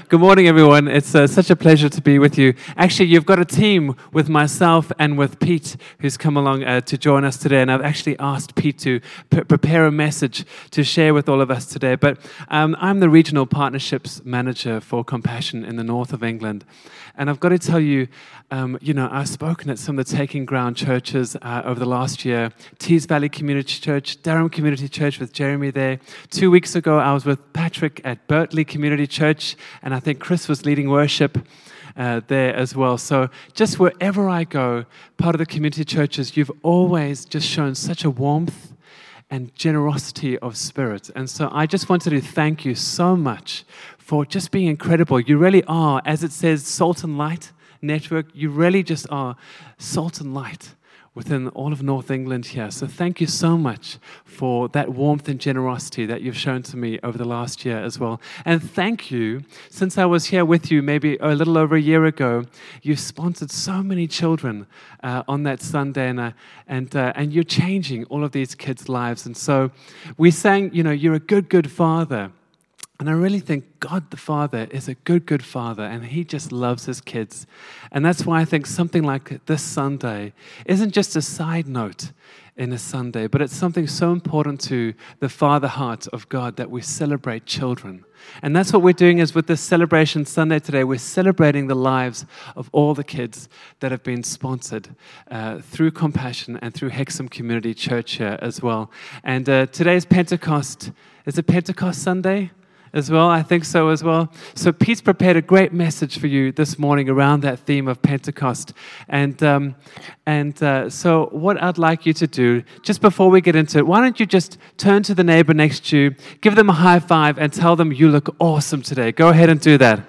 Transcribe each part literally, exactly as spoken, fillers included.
good morning, everyone. It's uh, such a pleasure to be with you. Actually, you've got a team with myself and with Pete who's come along uh, to join us today. And I've actually asked Pete to p- prepare a message to share with all of us today. But um, I'm the Regional Partnerships Manager for Compassion in the north of England. And I've got to tell you, um, you know, I've spoken at some of the Taking Ground churches uh, over the last year. Tees Valley Community Church, Durham Community Church with Jeremy there. Two weeks ago, I was with Patrick at Bertley Community Church, and I think Chris was leading worship uh, there as well. So just wherever I go, part of the community churches, you've always just shown such a warmth and generosity of spirit. And so I just wanted to thank you so much for just being incredible. You really are, as it says, Salt and Light Network. You really just are salt and light within all of North England here. So thank you so much for that warmth and generosity that you've shown to me over the last year as well. And thank you, since I was here with you maybe a little over a year ago, you sponsored so many children uh, on that Sunday, and, uh, and, uh, and you're changing all of these kids' lives. And so we sang, you know, you're a good, good father. And I really think God the Father is a good, good Father, and He just loves His kids. And that's why I think something like this Sunday isn't just a side note in a Sunday, but it's something so important to the Father heart of God that we celebrate children. And that's what we're doing is with this Celebration Sunday today, we're celebrating the lives of all the kids that have been sponsored uh, through Compassion and through Hexham Community Church here as well. And uh, today's Pentecost, is it Pentecost Sunday? As well, I think so as well. So Pete's prepared a great message for you this morning around that theme of Pentecost. And um, and uh, so what I'd like you to do, just before we get into it, why don't you just turn to the neighbor next to you, give them a high five, and tell them you look awesome today. Go ahead and do that.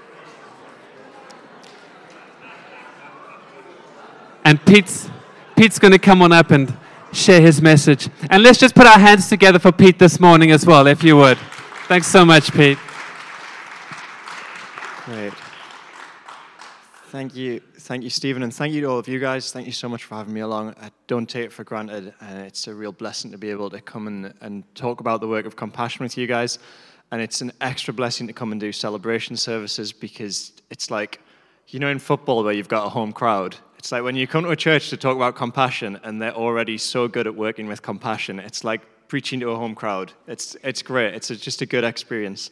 And Pete's, Pete's going to come on up and share his message. And let's just put our hands together for Pete this morning as well, if you would. Thanks so much, Pete. Great. Thank you. Thank you, Stephen, and thank you to all of you guys. Thank you so much for having me along. I don't take it for granted, and it's a real blessing to be able to come and, and talk about the work of Compassion with you guys. And it's an extra blessing to come and do celebration services, because it's like, you know, in football where you've got a home crowd, it's like when you come to a church to talk about compassion and they're already so good at working with compassion, it's like preaching to a home crowd. It's it's great. It's a, just a good experience.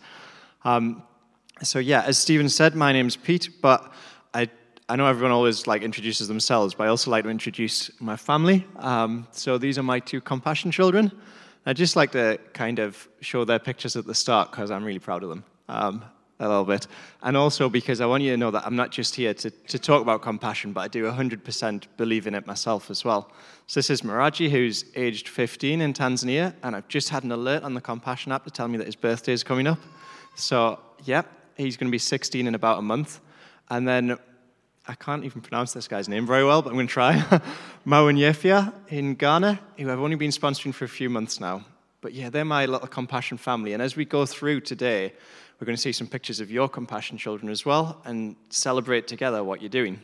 Um, so yeah, as Stephen said, my name's Pete, but I I know everyone always like introduces themselves, but I also like to introduce my family. Um, so these are my two Compassion children. I'd just like to kind of show their pictures at the start because I'm really proud of them. Um, a little bit. And also because I want you to know that I'm not just here to, to talk about compassion, but I do one hundred percent believe in it myself as well. So this is Miraji, who's aged fifteen in Tanzania, and I've just had an alert on the Compassion app to tell me that his birthday is coming up. So, yeah, he's going to be sixteen in about a month. And then, I can't even pronounce this guy's name very well, but I'm going to try. Mawanyefia in Ghana, who I've only been sponsoring for a few months now. But yeah, they're my little Compassion family. And as we go through today, we're going to see some pictures of your Compassion children as well and celebrate together what you're doing.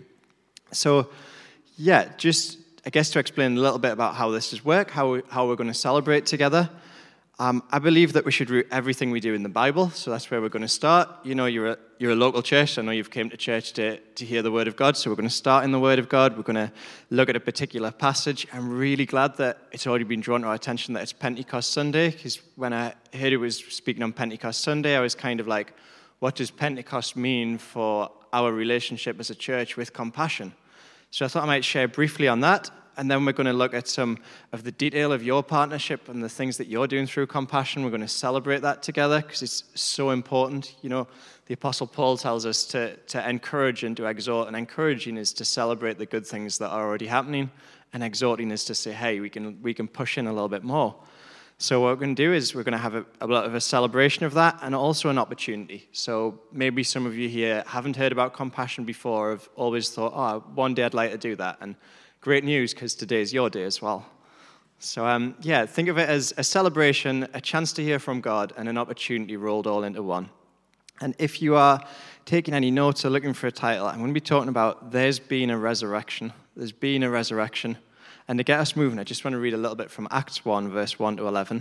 So, yeah, just, I guess, to explain a little bit about how this does work, how, we, how we're going to celebrate together. Um, I believe that we should root everything we do in the Bible, so that's where we're going to start. You know, you're a, you're a local church. I know you've came to church to, to hear the Word of God, so we're going to start in the Word of God. We're going to look at a particular passage. I'm really glad that it's already been drawn to our attention that it's Pentecost Sunday, because when I heard it was speaking on Pentecost Sunday, I was kind of like, what does Pentecost mean for our relationship as a church with Compassion? So I thought I might share briefly on that. And then we're going to look at some of the detail of your partnership and the things that you're doing through Compassion. We're going to celebrate that together because it's so important. You know, the Apostle Paul tells us to, to encourage and to exhort. And encouraging is to celebrate the good things that are already happening. And exhorting is to say, hey, we can we can push in a little bit more. So what we're going to do is we're going to have a, a lot of a celebration of that and also an opportunity. So maybe some of you here haven't heard about Compassion before, have always thought, oh, one day I'd like to do that. And great news, because today is your day as well. So, um, yeah, think of it as a celebration, a chance to hear from God, and an opportunity rolled all into one. And if you are taking any notes or looking for a title, I'm going to be talking about There's Been a Resurrection. There's been a resurrection. And to get us moving, I just want to read a little bit from Acts one, verse one to eleven.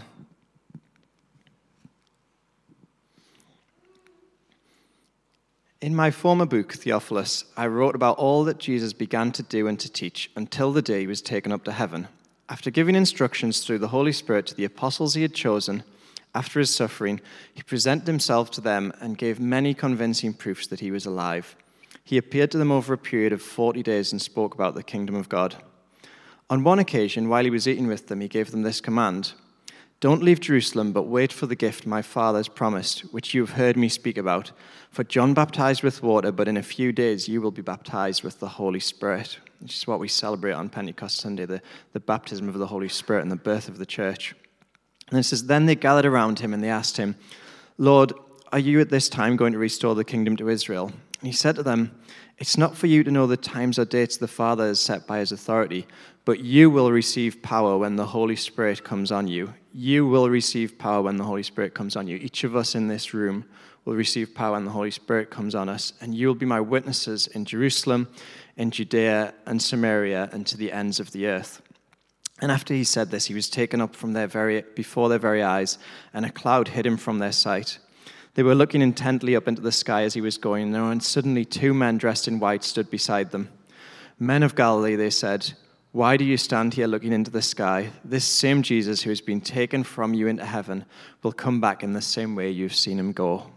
In my former book, Theophilus, I wrote about all that Jesus began to do and to teach until the day he was taken up to heaven. After giving instructions through the Holy Spirit to the apostles he had chosen, after his suffering, he presented himself to them and gave many convincing proofs that he was alive. He appeared to them over a period of forty days and spoke about the kingdom of God. On one occasion, while he was eating with them, he gave them this command: "Don't leave Jerusalem, but wait for the gift my Father has promised, which you have heard me speak about. For John baptized with water, but in a few days you will be baptized with the Holy Spirit," which is what we celebrate on Pentecost Sunday, the, the baptism of the Holy Spirit and the birth of the church. And it says, "Then they gathered around him and they asked him, 'Lord, are you at this time going to restore the kingdom to Israel?' And he said to them, 'It's not for you to know the times or dates the Father has set by his authority, but you will receive power when the Holy Spirit comes on you. You will receive power when the Holy Spirit comes on you.'" Each of us in this room will receive power when the Holy Spirit comes on us. "And you will be my witnesses in Jerusalem, in Judea and Samaria, and to the ends of the earth." And after he said this, he was taken up from their very before their very eyes, and a cloud hid him from their sight. They were looking intently up into the sky as he was going, and suddenly two men dressed in white stood beside them. "Men of Galilee," they said, "why do you stand here looking into the sky? This same Jesus who has been taken from you into heaven will come back in the same way you've seen him go."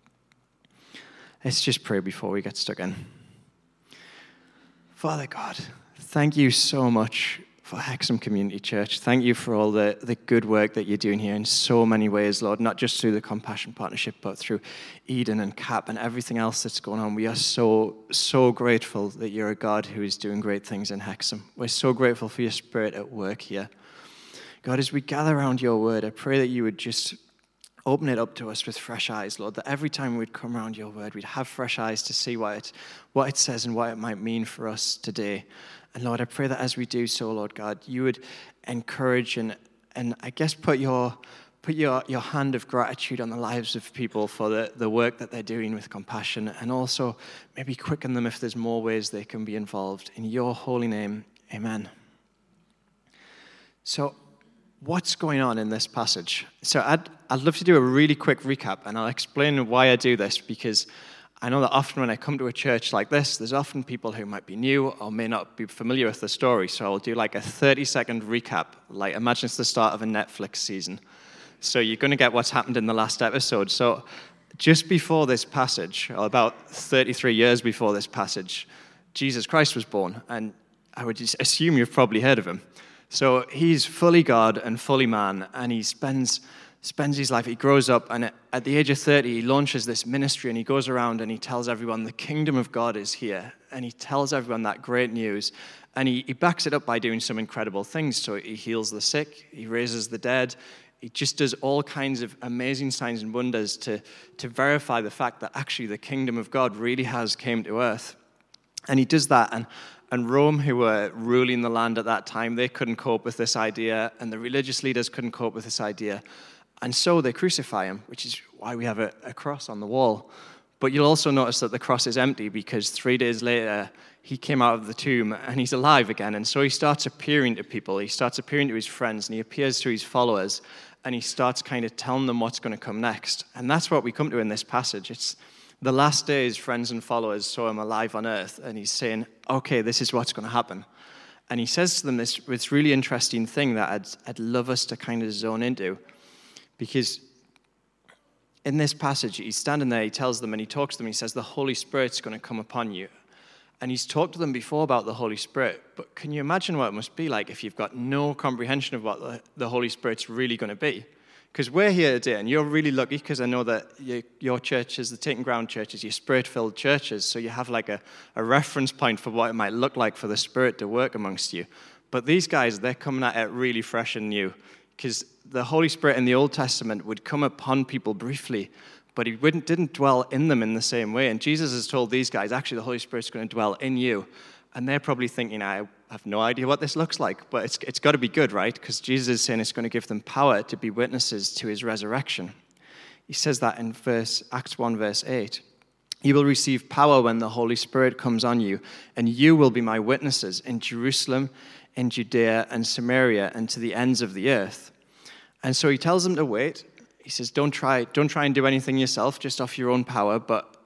Let's just pray before we get stuck in. Father God, thank you so much for Hexham Community Church. Thank you for all the, the good work that you're doing here in so many ways, Lord, not just through the Compassion Partnership, but through Eden and CAP and everything else that's going on. We are so, so grateful that you're a God who is doing great things in Hexham. We're so grateful for your Spirit at work here. God, as we gather around your word, I pray that you would just open it up to us with fresh eyes, Lord, that every time we'd come around your word, we'd have fresh eyes to see what it, what it says and what it might mean for us today. And Lord, I pray that as we do so, Lord God, you would encourage and, and I guess put your put your, your hand of gratitude on the lives of people for the, the work that they're doing with Compassion, and also maybe quicken them if there's more ways they can be involved. In your holy name, amen. So, what's going on in this passage? So I'd, I'd love to do a really quick recap, and I'll explain why I do this, because I know that often when I come to a church like this, there's often people who might be new or may not be familiar with the story. So I'll do like a thirty-second recap. Like, imagine it's the start of a Netflix season. So you're going to get what's happened in the last episode. So just before this passage, or about thirty-three years before this passage, Jesus Christ was born, and I would just assume you've probably heard of him. So he's fully God and fully man, and he spends spends his life, he grows up, and at the age of thirty, he launches this ministry, and he goes around and he tells everyone the kingdom of God is here, and he tells everyone that great news, and he, he backs it up by doing some incredible things. So he heals the sick, he raises the dead, he just does all kinds of amazing signs and wonders to, to verify the fact that actually the kingdom of God really has came to earth. And he does that, and And Rome, who were ruling the land at that time, they couldn't cope with this idea, and the religious leaders couldn't cope with this idea. And so they crucify him, which is why we have a, a cross on the wall. But you'll also notice that the cross is empty, because three days later, he came out of the tomb, and he's alive again. And so he starts appearing to people. He starts appearing to his friends, and he appears to his followers, and he starts kind of telling them what's going to come next. And that's what we come to in this passage. It's the last days, friends and followers saw him alive on earth, and he's saying, okay, this is what's going to happen. And he says to them this, this really interesting thing that I'd, I'd love us to kind of zone into, because in this passage, he's standing there, he tells them, and he talks to them, he says, the Holy Spirit's going to come upon you. And he's talked to them before about the Holy Spirit, but can you imagine what it must be like if you've got no comprehension of what the, the Holy Spirit's really going to be? Because we're here today, and you're really lucky, because I know that you, your churches, the Taking Ground churches, your Spirit-filled churches, so you have like a, a reference point for what it might look like for the Spirit to work amongst you. But these guys, they're coming at it really fresh and new, because the Holy Spirit in the Old Testament would come upon people briefly, but he wouldn't, didn't dwell in them in the same way. And Jesus has told these guys, actually, the Holy Spirit's going to dwell in you. And they're probably thinking, I have no idea what this looks like, but it's, it's got to be good, right? Because Jesus is saying it's going to give them power to be witnesses to his resurrection. He says that in verse Acts one, verse eight. You will receive power when the Holy Spirit comes on you, and you will be my witnesses in Jerusalem, in Judea and Samaria, and to the ends of the earth. And so he tells them to wait. He says, don't try, don't try and do anything yourself, just off your own power, but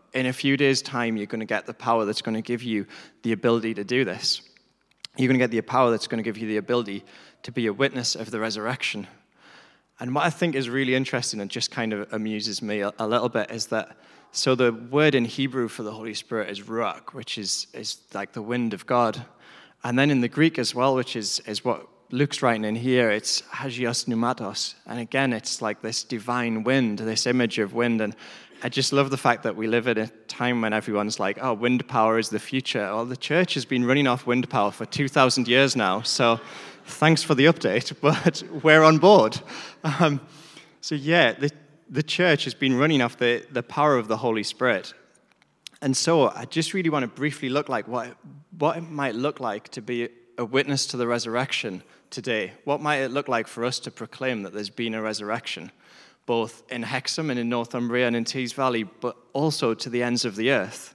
in a few days' time, you're going to get the power that's going to give you the ability to do this. You're going to get the power that's going to give you the ability to be a witness of the resurrection. And what I think is really interesting and just kind of amuses me a, a little bit is that, so the word in Hebrew for the Holy Spirit is ruach, which is, is like the wind of God. And then in the Greek as well, which is, is what Luke's writing in here, it's hagios pneumatos. And again, it's like this divine wind, this image of wind. And I just love the fact that we live at a time when everyone's like, oh, wind power is the future. Well, the church has been running off wind power for two thousand years now. So thanks for the update, but we're on board. Um, so yeah, the, the church has been running off the, the power of the Holy Spirit. And so I just really want to briefly look like what, what it might look like to be a witness to the resurrection today. What might it look like for us to proclaim that there's been a resurrection, both in Hexham and in Northumbria and in Tees Valley, but also to the ends of the earth?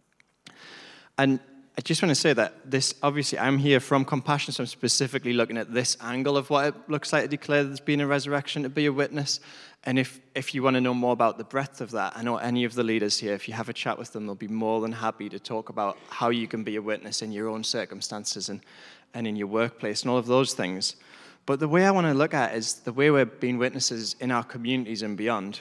And I just want to say that this, obviously, I'm here from Compassion, so I'm specifically looking at this angle of what it looks like to declare there's been a resurrection, to be a witness. And if, if you want to know more about the breadth of that, I know any of the leaders here, if you have a chat with them, they'll be more than happy to talk about how you can be a witness in your own circumstances and, and in your workplace and all of those things. But the way I want to look at it is the way we're being witnesses in our communities and beyond.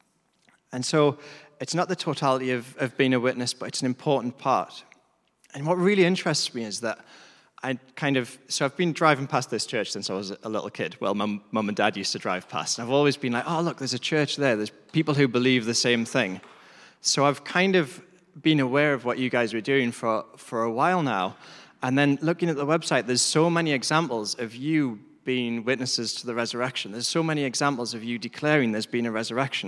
And so it's not the totality of, of being a witness, but it's an important part. And what really interests me is that I kind of, so I've been driving past this church since I was a little kid. Well, my mum and dad used to drive past. And I've always been like, oh, look, there's a church there. There's people who believe the same thing. So I've kind of been aware of what you guys were doing for, for a while now. And then looking at the website, there's so many examples of you being witnesses to the resurrection. There's so many examples of you declaring there's been a resurrection.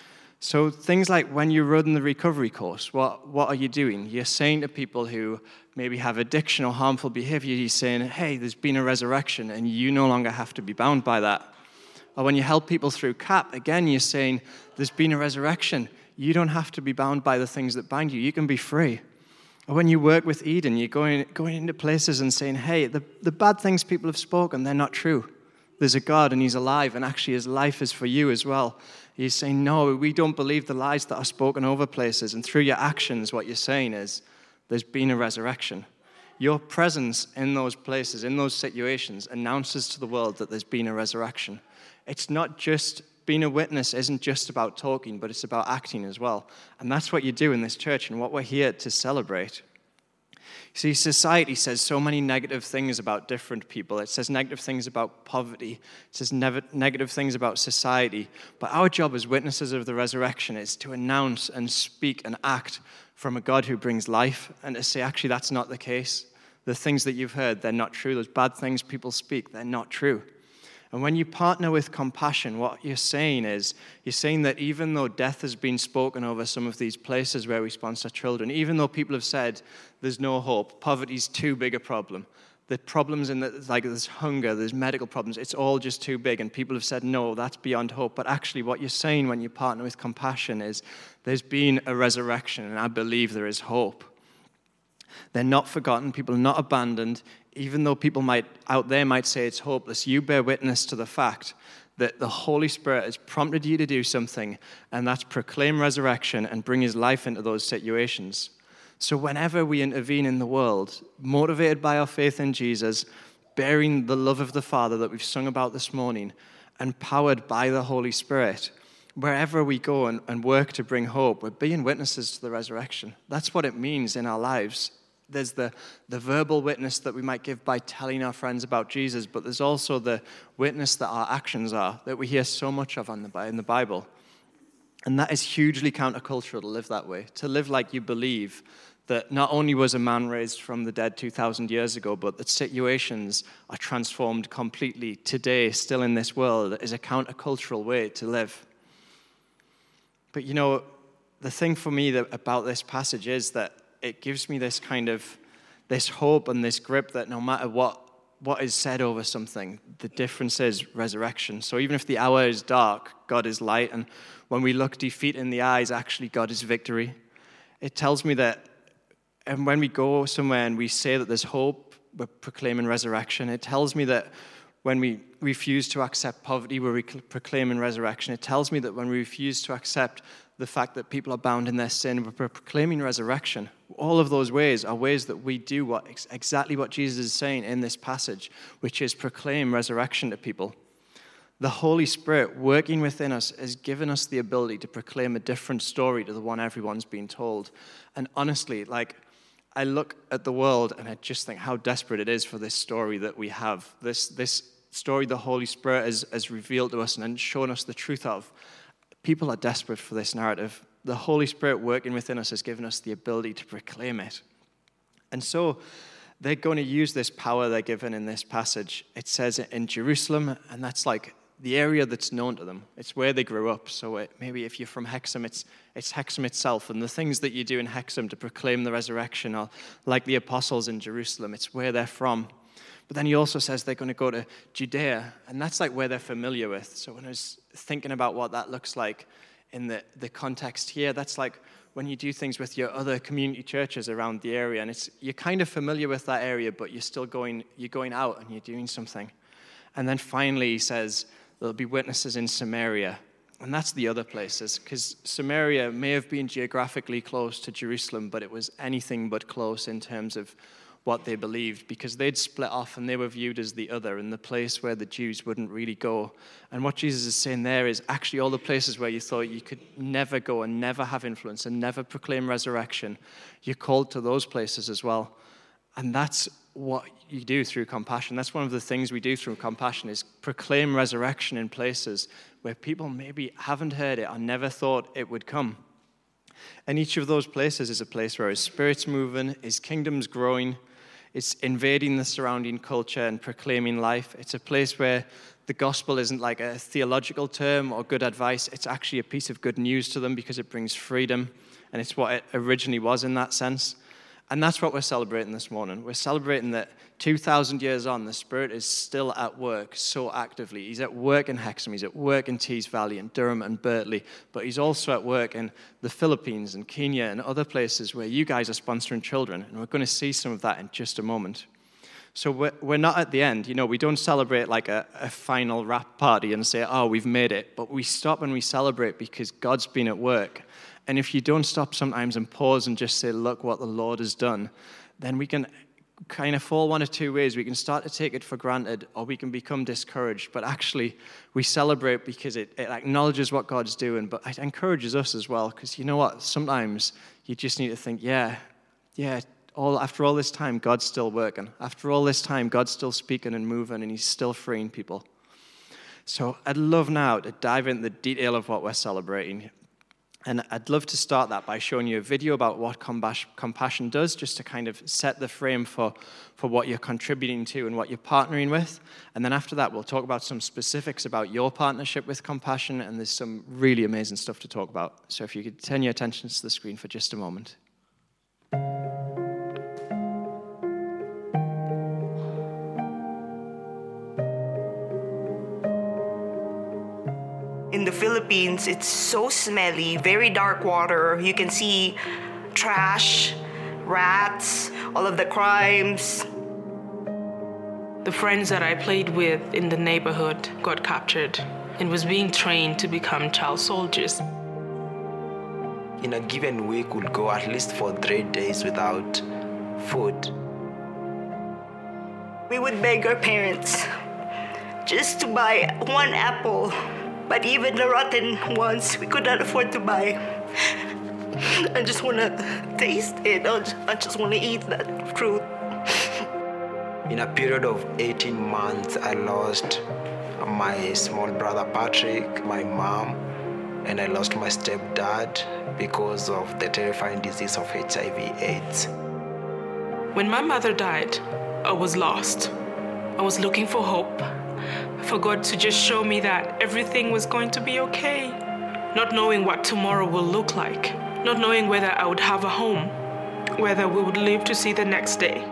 So things like when you run the recovery course, what, what are you doing? You're saying to people who maybe have addiction or harmful behavior, you're saying, hey, there's been a resurrection and you no longer have to be bound by that. Or when you help people through C A P, again, you're saying, there's been a resurrection. You don't have to be bound by the things that bind you. You can be free. Or when you work with Eden, you're going, going into places and saying, hey, the, the bad things people have spoken, they're not true. There's a God and he's alive, and actually his life is for you as well. He's saying, no, we don't believe the lies that are spoken over places. And through your actions, what you're saying is, there's been a resurrection. Your presence in those places, in those situations, announces to the world that there's been a resurrection. It's not just, being a witness isn't just about talking, but it's about acting as well. And that's what you do in this church and what we're here to celebrate. See, society says so many negative things about different people. It says negative things about poverty. It says nev- negative things about society. But our job as witnesses of the resurrection is to announce and speak and act from a God who brings life, and to say, actually, that's not the case. The things that you've heard, they're not true. Those bad things people speak, they're not true. And when you partner with Compassion, what you're saying is, you're saying that even though death has been spoken over some of these places where we sponsor children, even though people have said there's no hope, poverty's too big a problem, the problems in the, like there's hunger, there's medical problems, it's all just too big, and people have said, no, that's beyond hope. But actually what you're saying when you partner with Compassion is, there's been a resurrection, and I believe there is hope. They're not forgotten, people are not abandoned. Even though people might out there might say it's hopeless, you bear witness to the fact that the Holy Spirit has prompted you to do something, and that's proclaim resurrection and bring his life into those situations. So whenever we intervene in the world, motivated by our faith in Jesus, bearing the love of the Father that we've sung about this morning, and powered by the Holy Spirit, wherever we go and, and work to bring hope, we're being witnesses to the resurrection. That's what it means in our lives. There's the, the verbal witness that we might give by telling our friends about Jesus, but there's also the witness that our actions are, that we hear so much of on the, in the Bible. And that is hugely countercultural to live that way, to live like you believe that not only was a man raised from the dead two thousand years ago, but that situations are transformed completely today, still in this world, is a countercultural way to live. But you know, the thing for me that, about this passage is that it gives me this kind of, this hope and this grip that no matter what, what is said over something, the difference is resurrection. So even if the hour is dark, God is light. And when we look defeat in the eyes, actually God is victory. It tells me that, and when we go somewhere and we say that there's hope, we're proclaiming resurrection. It tells me that when we refuse to accept poverty, we're proclaiming resurrection. It tells me that when we refuse to accept the fact that people are bound in their sin, we're proclaiming resurrection. All of those ways are ways that we do what exactly what Jesus is saying in this passage, which is proclaim resurrection to people. The Holy Spirit working within us has given us the ability to proclaim a different story to the one everyone's been told. And honestly, like, I look at the world and I just think how desperate it is for this story that we have. This, this story the Holy Spirit has, has revealed to us and shown us the truth of. People are desperate for this narrative. The Holy Spirit working within us has given us the ability to proclaim it. And so they're going to use this power they're given in this passage. It says it in Jerusalem, and that's like the area that's known to them. It's where they grew up. So it, maybe if you're from Hexham, it's, it's Hexham itself. And the things that you do in Hexham to proclaim the resurrection are like the apostles in Jerusalem. It's where they're from. But then he also says they're going to go to Judea, and that's like where they're familiar with. So when I was thinking about what that looks like in the, the context here, that's like when you do things with your other community churches around the area, and it's you're kind of familiar with that area, but you're still going, you're going out and you're doing something. And then finally he says there'll be witnesses in Samaria, and that's the other places, because Samaria may have been geographically close to Jerusalem, but it was anything but close in terms of what they believed, because they'd split off and they were viewed as the other and the place where the Jews wouldn't really go. And what Jesus is saying there is actually all the places where you thought you could never go and never have influence and never proclaim resurrection, you're called to those places as well. And that's what you do through compassion. That's one of the things we do through compassion, is proclaim resurrection in places where people maybe haven't heard it or never thought it would come. And each of those places is a place where his Spirit's moving, his kingdom's growing, it's invading the surrounding culture and proclaiming life. It's a place where the gospel isn't like a theological term or good advice. It's actually a piece of good news to them because it brings freedom, and it's what it originally was in that sense. And that's what we're celebrating this morning. We're celebrating that two thousand years on, the Spirit is still at work so actively. He's at work in Hexham, he's at work in Tees Valley and Durham and Bertley, but he's also at work in the Philippines and Kenya and other places where you guys are sponsoring children. And we're going to see some of that in just a moment. So we're, we're not at the end. You know, we don't celebrate like a, a final wrap party and say, oh, we've made it. But we stop and we celebrate because God's been at work. And if you don't stop sometimes and pause and just say, look what the Lord has done, then we can kind of fall one of two ways. We can start to take it for granted, or we can become discouraged. But actually, we celebrate because it, it acknowledges what God's doing, but it encourages us as well. Because you know what? Sometimes you just need to think, yeah, yeah, all after all this time, God's still working. After all this time, God's still speaking and moving, and he's still freeing people. So I'd love now to dive into the detail of what we're celebrating. And I'd love to start that by showing you a video about what compassion does, just to kind of set the frame for, for what you're contributing to and what you're partnering with. And then after that, we'll talk about some specifics about your partnership with compassion, and there's some really amazing stuff to talk about. So if you could turn your attention to the screen for just a moment. In the Philippines, it's so smelly, very dark water. You can see trash, rats, all of the crimes. The friends that I played with in the neighborhood got captured and was being trained to become child soldiers. In a given week, we'll go at least for three days without food. We would beg our parents just to buy one apple. But even the rotten ones, we could not afford to buy. I just want to taste it. I just want to eat that fruit. In a period of eighteen months, I lost my small brother Patrick, my mom, and I lost my stepdad because of the terrifying disease of H I V AIDS. When my mother died, I was lost. I was looking for hope. For God to just show me that everything was going to be okay. Not knowing what tomorrow will look like. Not knowing whether I would have a home. Whether we would live to see the next day.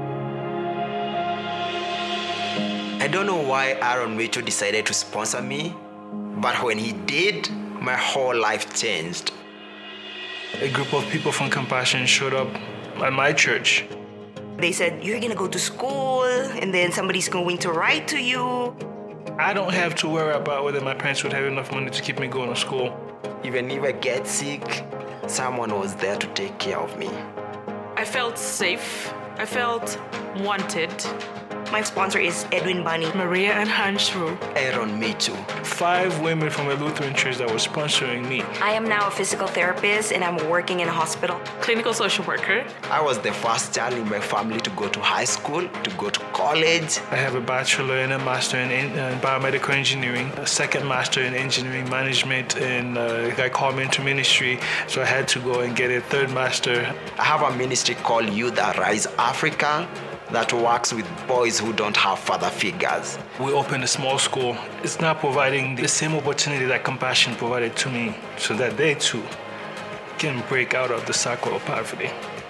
I don't know why Aaron Mitchell decided to sponsor me, but when he did, my whole life changed. A group of people from Compassion showed up at my church. They said, you're gonna go to school, and then somebody's going to write to you. I don't have to worry about whether my parents would have enough money to keep me going to school. Even if I get sick, someone was there to take care of me. I felt safe. I felt wanted. My sponsor is Edwin Bunny. Maria and Hanshu. Aaron, me too. Five women from a Lutheran church that were sponsoring me. I am now a physical therapist and I'm working in a hospital. Clinical social worker. I was the first child in my family to go to high school, to go to college. I have a bachelor and a master in, in uh, biomedical engineering, a second master in engineering management, and uh, I called me into ministry, so I had to go and get a third master. I have a ministry called Youth Arise Africa that works with boys who don't have father figures. We opened a small school. It's now providing the same opportunity that Compassion provided to me, so that they too can break out of the cycle of poverty.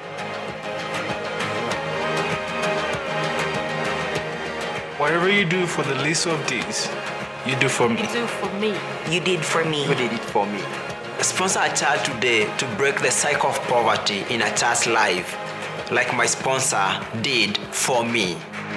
Whatever you do for the least of these, you do for me. You do for me. You did for me. You did it for me. Sponsor a child today to break the cycle of poverty in a child's life, like my sponsor did for me.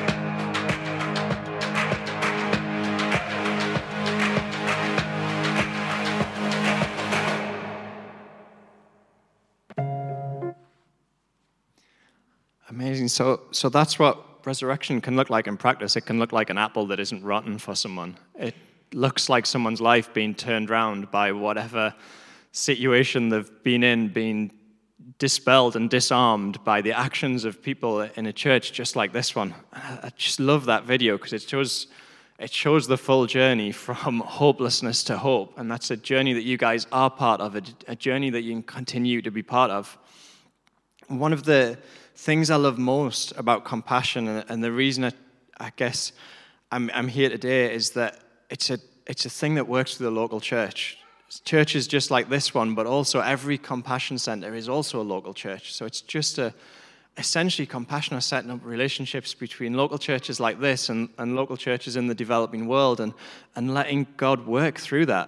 Amazing. So, so that's what resurrection can look like in practice. It can look like an apple that isn't rotten for someone. It looks like someone's life being turned around by whatever situation they've been in, being dispelled and disarmed by the actions of people in a church just like this one. I just love that video because it shows it shows the full journey from hopelessness to hope, and that's a journey that you guys are part of, a, a journey that you can continue to be part of. One of the things I love most about Compassion, and, and the reason I, I guess I'm, I'm here today, is that it's a it's a thing that works for the local church. Churches just like this one, but also every Compassion Center is also a local church. So it's just a, essentially Compassion are setting up relationships between local churches like this and, and local churches in the developing world, and, and letting God work through that.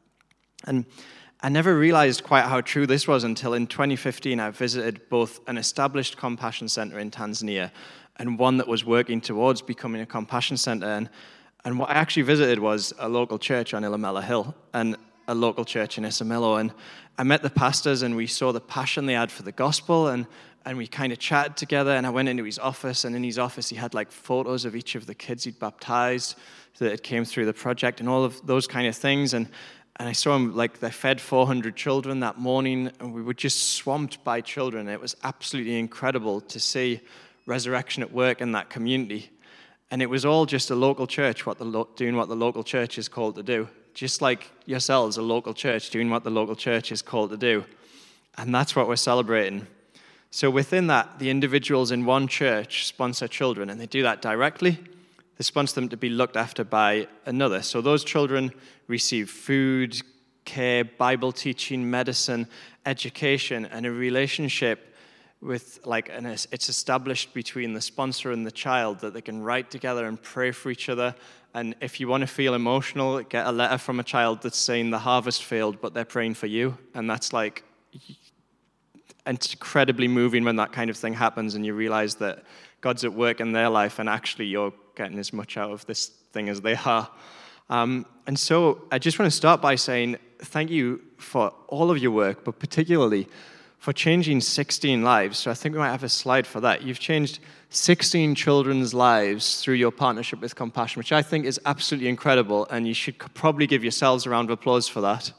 And I never realized quite how true this was until in twenty fifteen I visited both an established Compassion Center in Tanzania and one that was working towards becoming a Compassion Center. And, and what I actually visited was a local church on Ilamela Hill, and a local church in Isamilo, and I met the pastors and we saw the passion they had for the gospel, and, and we kind of chatted together, and I went into his office, and in his office he had like photos of each of the kids he'd baptized that had came through the project and all of those kind of things, and, and I saw him, like they fed four hundred children that morning, and we were just swamped by children. It was absolutely incredible to see resurrection at work in that community, and it was all just a local church what the lo- doing what the local church is called to do. Just like yourselves, a local church, doing what the local church is called to do. And that's what we're celebrating. So within that, the individuals in one church sponsor children, and they do that directly. They sponsor them to be looked after by another. So those children receive food, care, Bible teaching, medicine, education, and a relationship with, like, an, it's established between the sponsor and the child that they can write together and pray for each other. And if you want to feel emotional, get a letter from a child that's saying the harvest failed, but they're praying for you. And that's like incredibly moving when that kind of thing happens and you realize that God's at work in their life and actually you're getting as much out of this thing as they are. Um, and so I just want to start by saying thank you for all of your work, but particularly for changing sixteen lives. So I think we might have a slide for that. You've changed sixteen children's lives through your partnership with Compassion, which I think is absolutely incredible, and you should probably give yourselves a round of applause for that.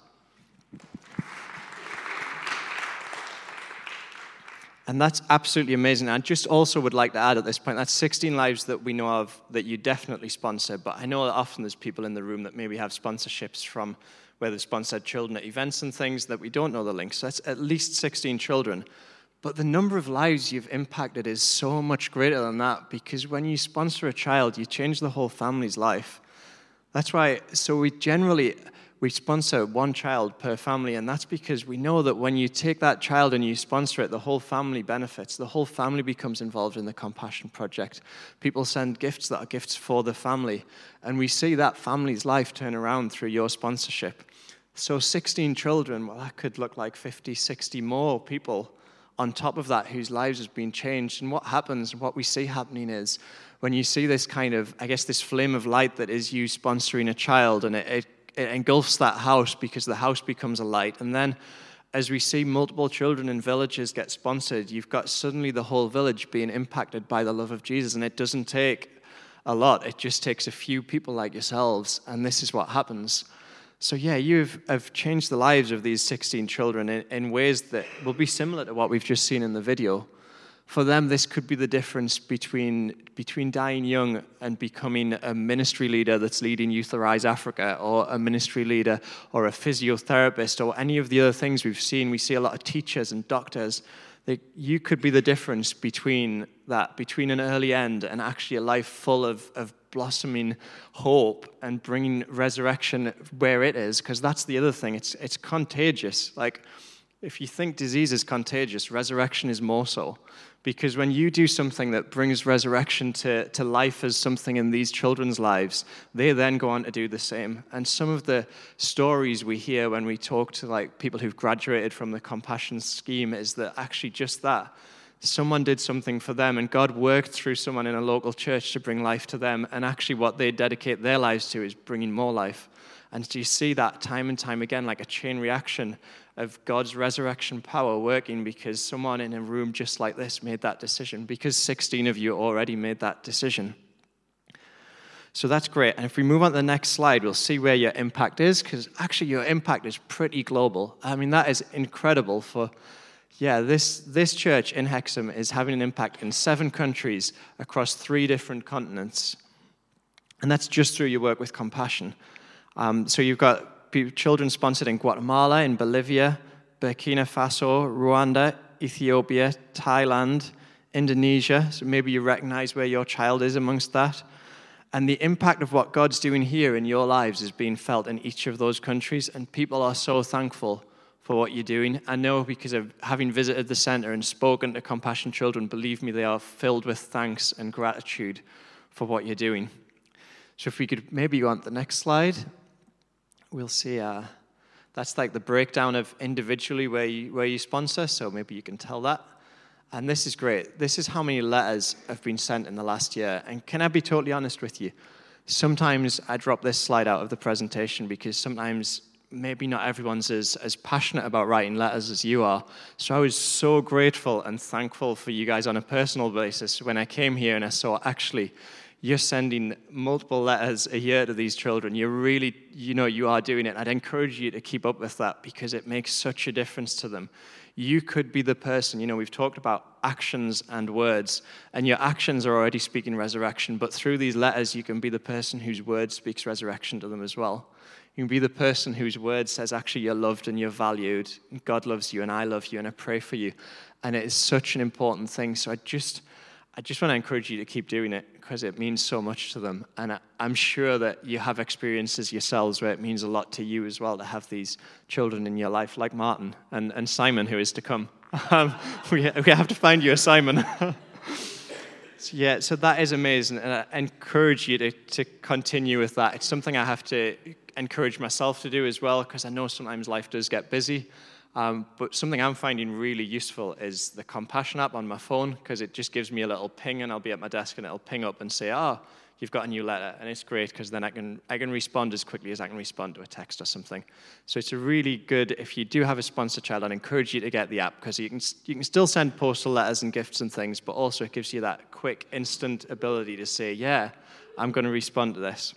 And that's absolutely amazing. I just also would like to add at this point, that's sixteen lives that we know of that you definitely sponsor, but I know that often there's people in the room that maybe have sponsorships from where they've sponsored children at events and things that we don't know the links. So that's at least sixteen children. But the number of lives you've impacted is so much greater than that, because when you sponsor a child, you change the whole family's life. That's why, so we generally, we sponsor one child per family, and that's because we know that when you take that child and you sponsor it, the whole family benefits. The whole family becomes involved in the Compassion Project. People send gifts that are gifts for the family, and we see that family's life turn around through your sponsorship. So sixteen children, well, that could look like fifty, sixty more people on top of that whose lives has been changed. And what happens, what we see happening is when you see this kind of, I guess, this flame of light that is you sponsoring a child, and it, it it engulfs that house because the house becomes a light. And then as we see multiple children in villages get sponsored, you've got suddenly the whole village being impacted by the love of Jesus. And it doesn't take a lot. It just takes a few people like yourselves. And this is what happens. So yeah, you have changed the lives of these sixteen children in, in ways that will be similar to what we've just seen in the video. For them, this could be the difference between, between dying young and becoming a ministry leader that's leading Youth Arise Africa, or a ministry leader, or a physiotherapist, or any of the other things we've seen. We see a lot of teachers and doctors. That you could be the difference between that, between an early end and actually a life full of, of blossoming hope and bringing resurrection where it is, because that's the other thing. It's, it's contagious. Like, if you think disease is contagious, resurrection is more so. Because when you do something that brings resurrection to, to life as something in these children's lives, they then go on to do the same. And some of the stories we hear when we talk to like people who've graduated from the Compassion scheme is that actually just that. Someone did something for them, and God worked through someone in a local church to bring life to them. And actually what they dedicate their lives to is bringing more life. And so you see that time and time again, like a chain reaction of God's resurrection power working because someone in a room just like this made that decision, because sixteen of you already made that decision. So that's great. And if we move on to the next slide, we'll see where your impact is, because actually your impact is pretty global. I mean, that is incredible for, yeah, this, this church in Hexham is having an impact in seven countries across three different continents. And that's just through your work with Compassion. Um, so you've got children sponsored in Guatemala, in Bolivia, Burkina Faso, Rwanda, Ethiopia, Thailand, Indonesia. So maybe you recognize where your child is amongst that. And the impact of what God's doing here in your lives is being felt in each of those countries. And people are so thankful for what you're doing. I know because of having visited the center and spoken to Compassion children, believe me, they are filled with thanks and gratitude for what you're doing. So if we could maybe go on to the next slide. We'll see, uh, that's like the breakdown of individually where you, where you sponsor, so maybe you can tell that. And this is great. This is how many letters have been sent in the last year. And can I be totally honest with you? Sometimes I drop this slide out of the presentation because sometimes maybe not everyone's as, as passionate about writing letters as you are. So I was so grateful and thankful for you guys on a personal basis when I came here and I saw actually you're sending multiple letters a year to these children. You're really, you know, you are doing it. I'd encourage you to keep up with that because it makes such a difference to them. You could be the person, you know, we've talked about actions and words, and your actions are already speaking resurrection, but through these letters, you can be the person whose word speaks resurrection to them as well. You can be the person whose word says, actually, you're loved and you're valued. God loves you and I love you and I pray for you. And it is such an important thing. So I just... I just want to encourage you to keep doing it because it means so much to them. And I, I'm sure that you have experiences yourselves where it means a lot to you as well to have these children in your life, like Martin and, and Simon, who is to come. Um, we, we have to find you a Simon. so, yeah, so that is amazing. And I encourage you to, to continue with that. It's something I have to encourage myself to do as well because I know sometimes life does get busy. Um, but something I'm finding really useful is the Compassion app on my phone because it just gives me a little ping and I'll be at my desk and it'll ping up and say, oh, you've got a new letter. And it's great because then I can I can respond as quickly as I can respond to a text or something. So it's a really good, if you do have a sponsor child, I'd encourage you to get the app because you can, you can still send postal letters and gifts and things, but also it gives you that quick, instant ability to say, yeah, I'm going to respond to this.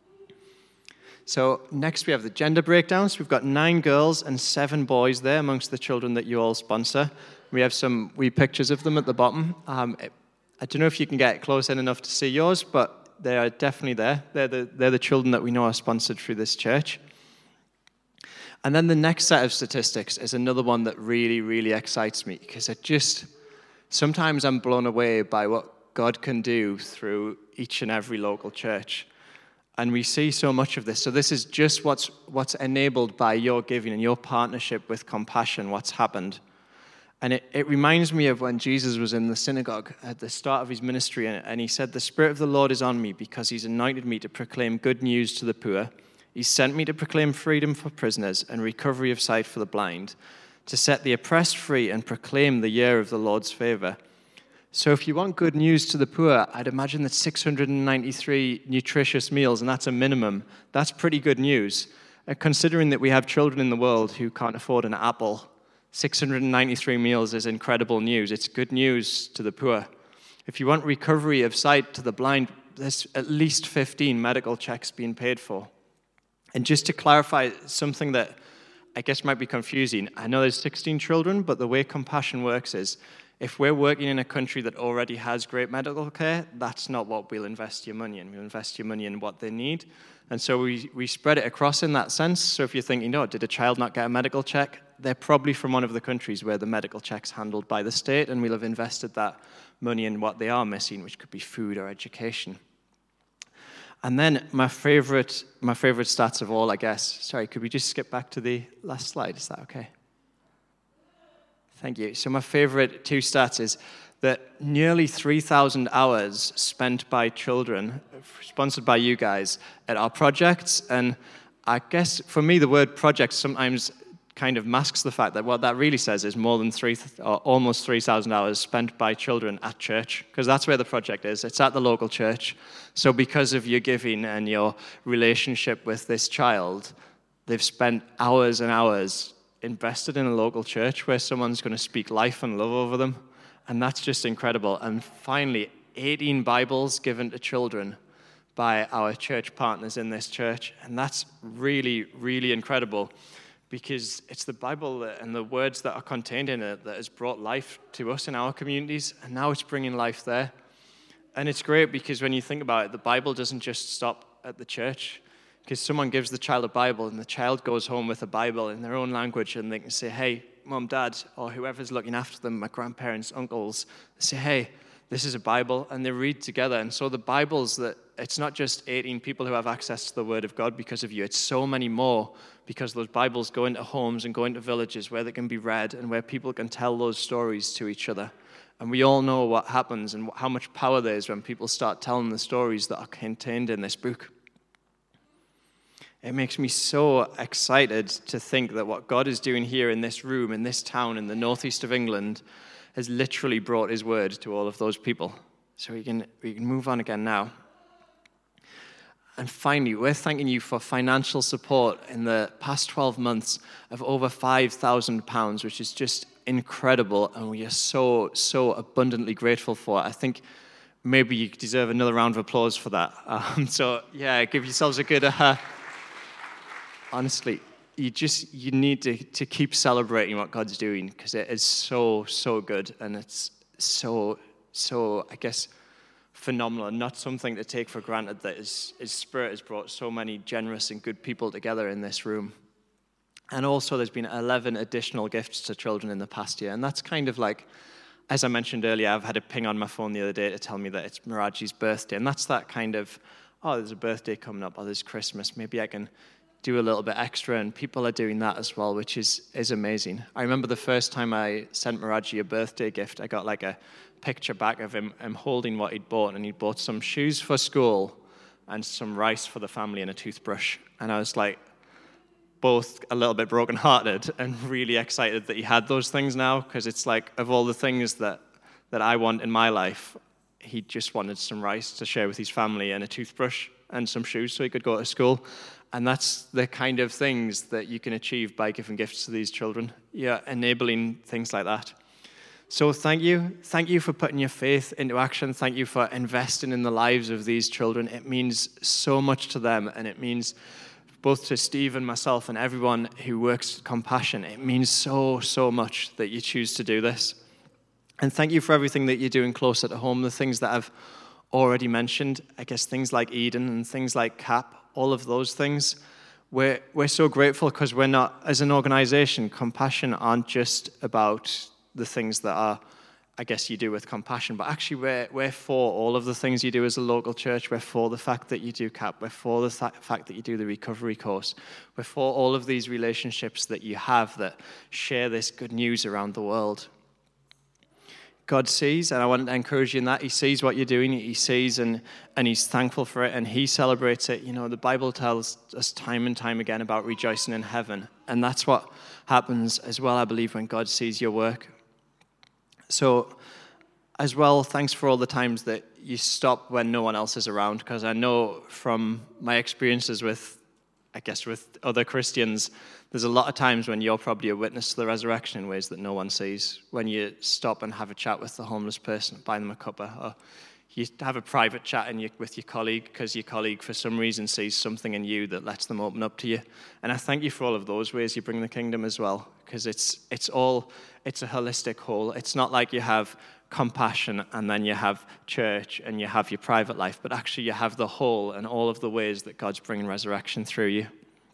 So next we have the gender breakdowns. We've got nine girls and seven boys there amongst the children that you all sponsor. We have some wee pictures of them at the bottom. Um, I don't know if you can get close in enough to see yours, but they are definitely there. They're the, they're the children that we know are sponsored through this church. And then the next set of statistics is another one that really, really excites me because it just, sometimes I'm blown away by what God can do through each and every local church. And we see so much of this. So this is just what's what's enabled by your giving and your partnership with Compassion, what's happened. And it, it reminds me of when Jesus was in the synagogue at the start of his ministry, and, and he said, the Spirit of the Lord is on me because he's anointed me to proclaim good news to the poor. He sent me to proclaim freedom for prisoners and recovery of sight for the blind, to set the oppressed free and proclaim the year of the Lord's favor. So if you want good news to the poor, I'd imagine that six hundred ninety-three nutritious meals, and that's a minimum, that's pretty good news. Uh, considering that we have children in the world who can't afford an apple, six hundred ninety-three meals is incredible news. It's good news to the poor. If you want recovery of sight to the blind, there's at least fifteen medical checks being paid for. And just to clarify something that I guess might be confusing, I know there's sixteen children, but the way Compassion works is if we're working in a country that already has great medical care, that's not what we'll invest your money in. We'll invest your money in what they need. And so we, we spread it across in that sense. So if you're thinking, oh, did a child not get a medical check? They're probably from one of the countries where the medical check's handled by the state, and we'll have invested that money in what they are missing, which could be food or education. And then my favorite, my favorite stats of all, I guess. Sorry, could we just skip back to the last slide? Is that okay? Thank you. So my favorite two stats is that nearly three thousand hours spent by children, sponsored by you guys, at our projects. And I guess for me, the word project sometimes kind of masks the fact that what that really says is more than three, or almost three thousand hours spent by children at church, because that's where the project is. It's at the local church. So because of your giving and your relationship with this child, they've spent hours and hours invested in a local church where someone's going to speak life and love over them. And that's just incredible. And finally, eighteen Bibles given to children by our church partners in this church. And that's really, really incredible, because it's the Bible that, and the words that are contained in it that has brought life to us in our communities, and now it's bringing life there. And it's great because when you think about it, the Bible doesn't just stop at the church, because someone gives the child a Bible and the child goes home with a Bible in their own language, and they can say, hey, mom, dad, or whoever's looking after them, my grandparents, uncles, they say, hey, this is a Bible, and they read together. And so the Bible's that it's not just eighteen people who have access to the Word of God because of you. It's so many more, because those Bibles go into homes and go into villages where they can be read and where people can tell those stories to each other. And we all know what happens and how much power there is when people start telling the stories that are contained in this book. It makes me so excited to think that what God is doing here in this room, in this town, in the northeast of England, has literally brought his word to all of those people. So we can, we can move on again now. And finally, we're thanking you for financial support in the past twelve months of over five thousand pounds, which is just incredible, and we are so, so abundantly grateful for it. I think maybe you deserve another round of applause for that. Um, so, yeah, give yourselves a good... Uh, honestly, you just, you need to, to keep celebrating what God's doing, because it is so, so good, and it's so, so, I guess, phenomenal, and not something to take for granted that his, his Spirit has brought so many generous and good people together in this room. And also there's been eleven additional gifts to children in the past year, and that's kind of like, as I mentioned earlier, I've had a ping on my phone the other day to tell me that it's Miraji's birthday, and that's that kind of, oh, there's a birthday coming up, or there's Christmas, maybe I can do a little bit extra, and people are doing that as well, which is, is amazing. I remember the first time I sent Miraji a birthday gift, I got like a picture back of him, him holding what he'd bought, and he'd bought some shoes for school and some rice for the family and a toothbrush. And I was like, both a little bit brokenhearted and really excited that he had those things now, because it's like, of all the things that, that I want in my life, he just wanted some rice to share with his family and a toothbrush and some shoes so he could go to school. And that's the kind of things that you can achieve by giving gifts to these children. Yeah, enabling things like that. So thank you. Thank you for putting your faith into action. Thank you for investing in the lives of these children. It means so much to them, and it means both to Steve and myself and everyone who works at Compassion. It means so, so much that you choose to do this. And thank you for everything that you're doing closer to home, the things that I've already mentioned. I guess things like Eden and things like CAP, all of those things. We're, we're so grateful because we're not, as an organization, Compassion aren't just about the things that are, I guess, you do with Compassion, but actually we're, we're for all of the things you do as a local church. We're for the fact that you do CAP. We're for the th- fact that you do the recovery course. We're for all of these relationships that you have that share this good news around the world. God sees, and I want to encourage you in that. He sees what you're doing. He sees, and, and he's thankful for it, and he celebrates it. You know, the Bible tells us time and time again about rejoicing in heaven, and that's what happens as well, I believe, when God sees your work. So as well, thanks for all the times that you stop when no one else is around, because I know from my experiences with, I guess, with other Christians, there's a lot of times when you're probably a witness to the resurrection in ways that no one sees. When you stop and have a chat with the homeless person, buy them a cuppa, or you have a private chat in your, with your colleague because your colleague, for some reason, sees something in you that lets them open up to you. And I thank you for all of those ways you bring the kingdom as well, because it's it's all, it's a holistic whole. It's not like you have compassion and then you have church and you have your private life, but actually you have the whole and all of the ways that God's bringing resurrection through you.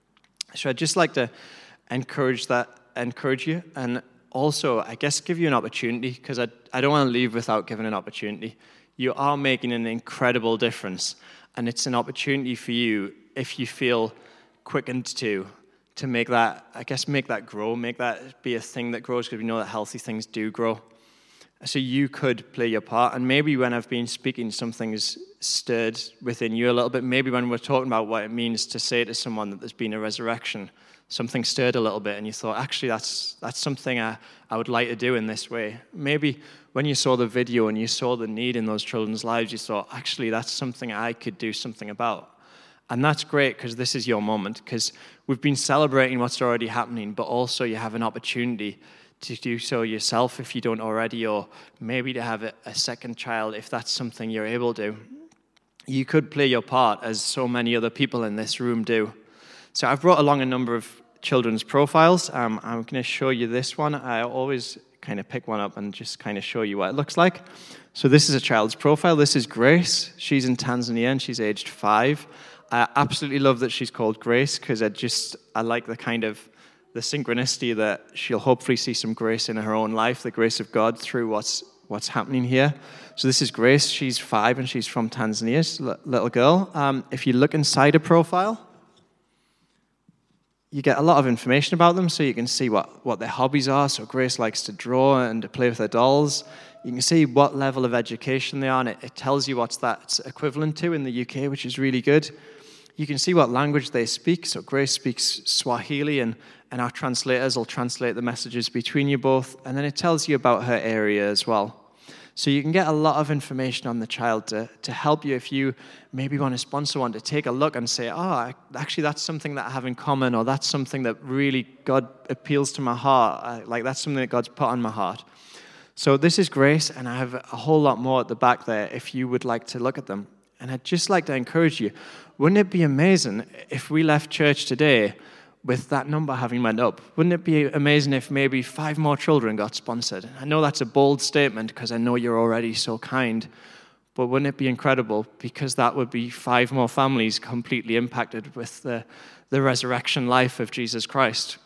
So I'd just like to encourage that, encourage you, and also, I guess, give you an opportunity, because I, I don't want to leave without giving an opportunity. You are making an incredible difference, and it's an opportunity for you, if you feel quickened to, to make that, I guess, make that grow, make that be a thing that grows, because we know that healthy things do grow. So you could play your part, and maybe when I've been speaking, something's stirred within you a little bit. Maybe when we're talking about what it means to say to someone that there's been a resurrection, something stirred a little bit, and you thought, actually, that's that's something I, I would like to do in this way. Maybe when you saw the video and you saw the need in those children's lives, you thought, actually, that's something I could do something about. And that's great, because this is your moment, because we've been celebrating what's already happening, but also you have an opportunity to do so yourself if you don't already, or maybe to have a, a second child if that's something you're able to. You could play your part, as so many other people in this room do. So I've brought along a number of children's profiles. Um, I'm going to show you this one. I always kind of pick one up and just kind of show you what it looks like. So this is a child's profile. This is Grace. She's in Tanzania and she's aged five. I absolutely love that she's called Grace, because I just, I like the kind of the synchronicity that she'll hopefully see some grace in her own life, the grace of God through what's what's happening here. So this is Grace. She's five and she's from Tanzania. She's a little girl. Um, if you look inside her profile, you get a lot of information about them, so you can see what, what their hobbies are. So Grace likes to draw and to play with her dolls. You can see what level of education they are, and it, it tells you what's that equivalent to in the U K, which is really good. You can see what language they speak. So Grace speaks Swahili, and, and our translators will translate the messages between you both. And then it tells you about her area as well. So you can get a lot of information on the child to, to help you if you maybe want to sponsor one, to take a look and say, oh, actually that's something that I have in common, or that's something that really God appeals to my heart. I, like that's something that God's put on my heart. So this is Grace, and I have a whole lot more at the back there if you would like to look at them. And I'd just like to encourage you, wouldn't it be amazing if we left church today with that number having went up? Wouldn't it be amazing if maybe five more children got sponsored? I know that's a bold statement, because I know you're already so kind, but wouldn't it be incredible? Because that would be five more families completely impacted with the, the resurrection life of Jesus Christ.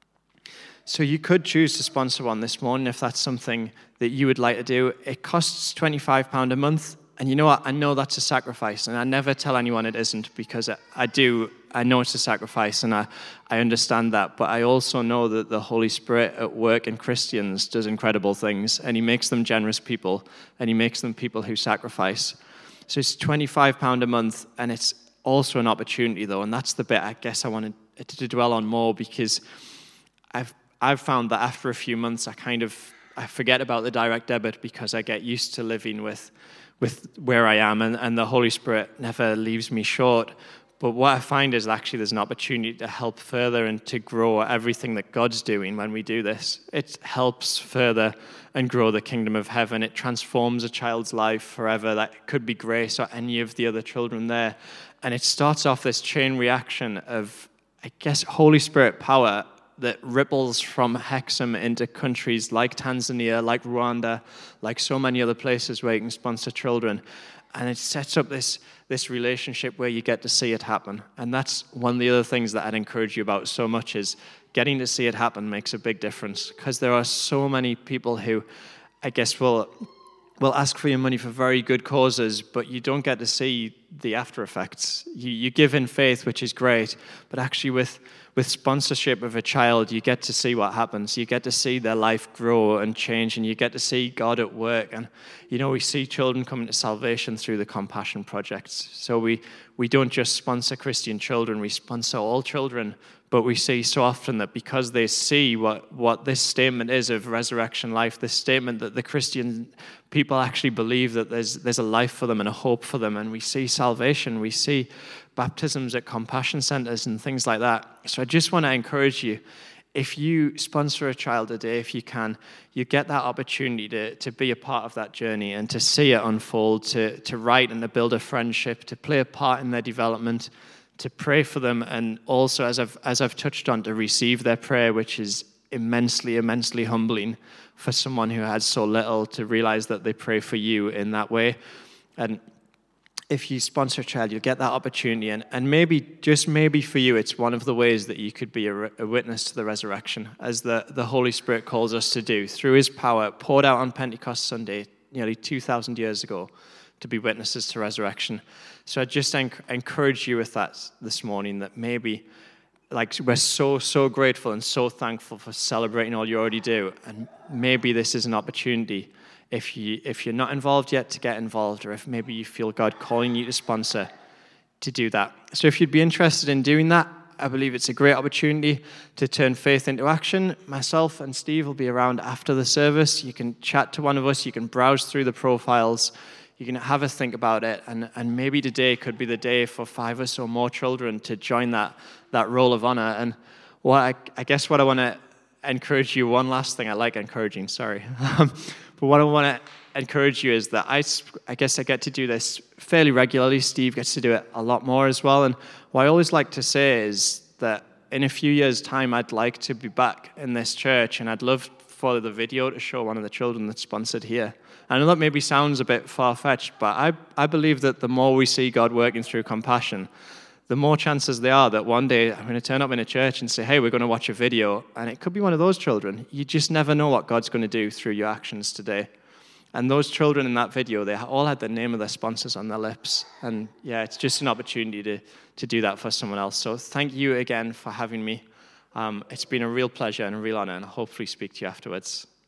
So you could choose to sponsor one this morning if that's something that you would like to do. It costs twenty-five pounds a month. And you know what? I know that's a sacrifice, and I never tell anyone it isn't, because I, I do. I know it's a sacrifice, and I, I understand that. But I also know that the Holy Spirit at work in Christians does incredible things, and he makes them generous people, and he makes them people who sacrifice. So it's twenty-five pounds a month, and it's also an opportunity, though, and that's the bit I guess I wanted to dwell on more, because I've I've found that after a few months, I kind of I forget about the direct debit, because I get used to living with with where I am, and, and the Holy Spirit never leaves me short. But what I find is actually there's an opportunity to help further and to grow everything that God's doing when we do this. It helps further and grow the kingdom of heaven. It transforms a child's life forever. That could be Grace or any of the other children there. And it starts off this chain reaction of, I guess, Holy Spirit power that ripples from Hexham into countries like Tanzania, like Rwanda, like so many other places where you can sponsor children. And it sets up this, this relationship where you get to see it happen. And that's one of the other things that I'd encourage you about so much, is getting to see it happen makes a big difference. Because there are so many people who, I guess, will, will ask for your money for very good causes, but you don't get to see the after effects. You, you give in faith, which is great, but actually with With sponsorship of a child, you get to see what happens. You get to see their life grow and change, and you get to see God at work. And, you know, we see children coming to salvation through the Compassion Projects. So we, we don't just sponsor Christian children, we sponsor all children, But we see so often that because they see what, what this statement is of resurrection life, this statement that the Christian people actually believe that there's, there's a life for them and a hope for them, and we see salvation, we see baptisms at compassion centers and things like that. So I just want to encourage you, if you sponsor a child today, if you can, you get that opportunity to, to be a part of that journey and to see it unfold, to, to write and to build a friendship, to play a part in their development, to pray for them, and also, as I've, as I've touched on, to receive their prayer, which is immensely, immensely humbling for someone who has so little, to realize that they pray for you in that way. And if you sponsor a child, you'll get that opportunity. And, and maybe, just maybe for you, it's one of the ways that you could be a, a witness to the resurrection, as the, the Holy Spirit calls us to do, through his power poured out on Pentecost Sunday, nearly two thousand years ago, to be witnesses to resurrection. So I just enc- encourage you with that this morning, that maybe, like, we're so, so grateful and so thankful for celebrating all you already do. And maybe this is an opportunity, if, you, if you're not involved yet, to get involved, or if maybe you feel God calling you to sponsor, to do that. So if you'd be interested in doing that, I believe it's a great opportunity to turn faith into action. Myself and Steve will be around after the service. You can chat to one of us. You can browse through the profiles. You can have a think about it, and, and maybe today could be the day for five or so more children to join that, that roll of honor. And what I, I guess what I want to encourage you, one last thing, I like encouraging, sorry. but what I want to encourage you is that I, I guess I get to do this fairly regularly. Steve gets to do it a lot more as well. And what I always like to say is that in a few years' time, I'd like to be back in this church, and I'd love for the video to show one of the children that's sponsored here. I know that maybe sounds a bit far-fetched, but I, I believe that the more we see God working through compassion, the more chances there are that one day I'm going to turn up in a church and say, hey, we're going to watch a video, and it could be one of those children. You just never know what God's going to do through your actions today. And those children in that video, they all had the name of their sponsors on their lips. And yeah, it's just an opportunity to, to do that for someone else. So thank you again for having me. Um, it's been a real pleasure and a real honor, and I'll hopefully speak to you afterwards.